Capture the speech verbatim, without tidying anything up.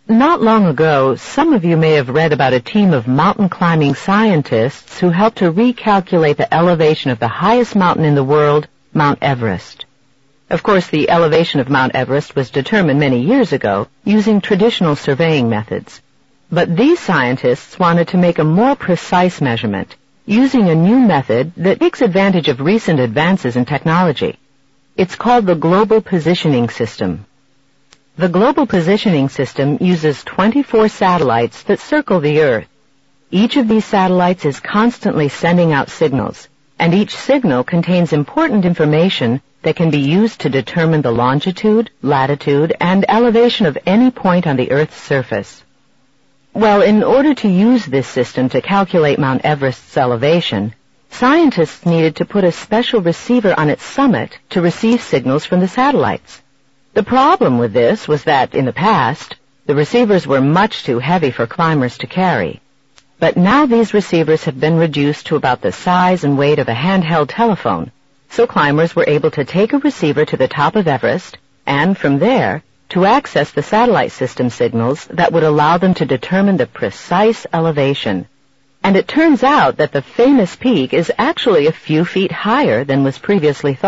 Not long ago, some of you may have read about a team of mountain climbing scientists who helped to recalculate the elevation of the highest mountain in the world, Mount Everest. Of course, the elevation of Mount Everest was determined many years ago using traditional surveying methods. But these scientists wanted to make a more precise measurement using a new method that takes advantage of recent advances in technology. It's called the Global Positioning System. The Global Positioning System uses twenty-four satellites that circle the Earth. Each of these satellites is constantly sending out signals, and each signal contains important information that can be used to determine the longitude, latitude, and elevation of any point on the Earth's surface. Well, in order to use this system to calculate Mount Everest's elevation, scientists needed to put a special receiver on its summit to receive signals from the satellites. The problem with this was that, in the past, the receivers were much too heavy for climbers to carry. But now these receivers have been reduced to about the size and weight of a handheld telephone, so climbers were able to take a receiver to the top of Everest, and from there, to access the satellite system signals that would allow them to determine the precise elevation. And it turns out that the famous peak is actually a few feet higher than was previously thought.